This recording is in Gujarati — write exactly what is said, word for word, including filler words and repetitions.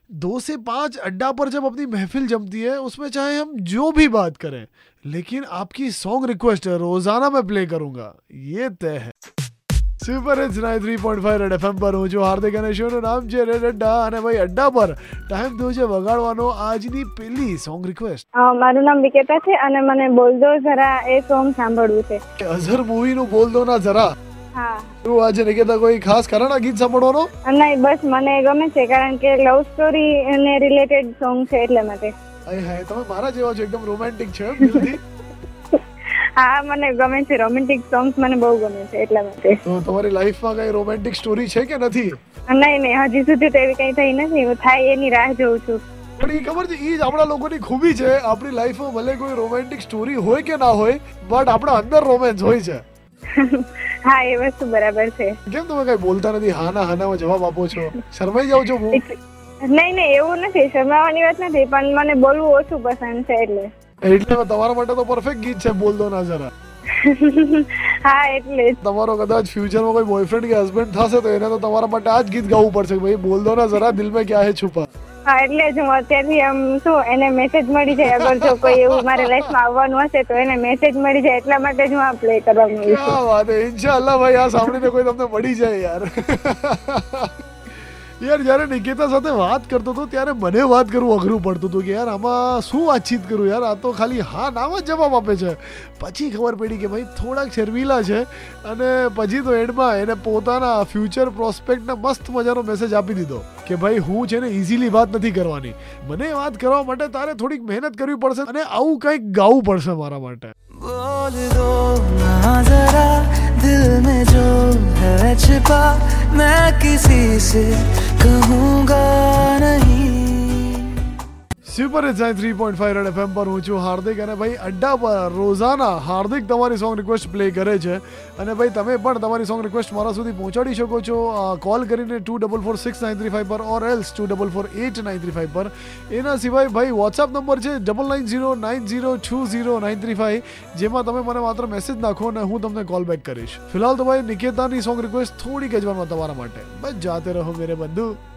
दो से पाँच अड्डा पर जब अपनी महफिल जमती है, उसमें चाहे हम जो भी बात करें, लेकिन आपकी सॉन्ग रिक्वेस्ट रोजाना मैं प्ले करूंगा, ये तय है। Super hits ninety three point five red FM પર હું છું હાર્દિક અને શોનું નામ છે રેડ અડ્ડા અને ભાઈ અડ્ડા પર ટાઈમ થયો છે વગાડવાનો આજની પેલી સોંગ રિક્વેસ્ટ. મારું નામ વિકેતા છે અને મને બોલ દો જરા એ સોંગ સાંભળવું છે. અઝર મૂવીનું બોલ દો ના જરા. હા. શું આજે નિકેતા કોઈ ખાસ કારણ આ ગીત સાંભળવાનો? નહીં, બસ મને ગમે છે કારણ કે લવ સ્ટોરી ને રિલેટેડ સોંગ છે એટલે માટે. અય હાય, તમે મારા જેવા છો, એકદમ રોમેન્ટિક છે દિલથી. હા, મને ગમે છે રોમેન્ટિક સોંગ્સ, મને બહુ ગમે છે એટલા માટે. તો તમારી લાઈફમાં કઈ રોમેન્ટિક સ્ટોરી છે કે નથી? નહીં નહીં, હજી સુધી તો એવી કઈ થઈ નથી, હું થાય એની રાહ જોઉં છું. પણ એ ખબર છે, એ જ આપણા લોકોની ખૂબી છે. આપણી લાઈફમાં ભલે કોઈ રોમેન્ટિક સ્ટોરી હોય કે ના હોય, બટ આપણા અંદર રોમેન્સ હોય છે. હા, એ વસ્તુ બરાબર છે. કેમ તમે કઈ બોલતા નથી, હા ના હા ના જવાબ આપો છો? શરમાઈ જાવ છો? નહીં નહીં, એવું નથી, શરમાવાની વાત નથી, પણ મને બોલવું ઓછું પસંદ છે એટલે. એટલે તમારા માટે તો પરફેક્ટ ગીત છે બોલ દો ના જરા. હા, એટલે તમારો કદાચ ફ્યુચરમાં કોઈ બોયફ્રેન્ડ કે હસબન્ડ થશે તો એને તો તમારા માટે આ જ ગીત ગાવું પડશે, ભાઈ બોલ દો ના જરા દિલ મેં ક્યાં હે છુપા. હા, એટલે જ હું અત્યારથી આમ શું એને મેસેજ મળી જાય, અગર જો કોઈ એવું મારી લાઈફમાં આવવાનું હશે તો એને મેસેજ મળી જાય, એટલા માટે જ હું આ પ્લે કરવા માંગુ છું. ક્યાં વાત હે, ઇન્શાઅલ્લાહ ભાઈ આ સાંભળીને કોઈ તમને મળી જાય યાર. યાર જ્યારે નિકેતા સાથે વાત કરતો હતો ત્યારે મને વાત કરવું અઘરું પડતું હતું કે યાર આમાં શું વાતચીત કરું યાર, આ તો ખાલી હા નામ જ જવાબ આપે છે. પછી ખબર પડી કે ભાઈ થોડાક શર્મિલા છે અને પછી તો એન્ડમાં એને પોતાના ફ્યુચર પ્રોસ્પેક્ટને મસ્ત મજાનો મેસેજ આપી દીધો કે ભાઈ હું છે ને ઇઝીલી વાત નથી કરવાની, મને વાત કરવા માટે તારે થોડીક મહેનત કરવી પડશે અને આવું કંઈક ગાવું પડશે મારા માટે. બોલ દો ના જરા દિલ મેં જો है छिपा मैं किसी से कहूँगा नहीं. Super hits ninety three point five red FM પર હું છું હાર્દિક અને ભાઈ અડ્ડા પર રોજાના હાર્દિક તમારી સોંગ રિક્વેસ્ટ પ્લે કરે છે અને ભાઈ તમે પણ તમારી સોંગ રિક્વેસ્ટ મારા સુધી પહોંચાડી શકો છો કોલ કરીને two double four six nine three five પર or else two double four eight nine three five પર. એના સિવાય ભાઈ વોટ્સઅપ નંબર છે double nine zero nine zero two zero nine three five, જેમાં તમે મને માત્ર મેસેજ નાખો અને હું તમને કોલ બેક કરીશ. ફિલહાલ તો ભાઈ નિકેતાની સોંગ રિક્વેસ્ટ થોડીક જ વારમાં તમારા માટે. બસ જાતે રહો મેરે બંધુ.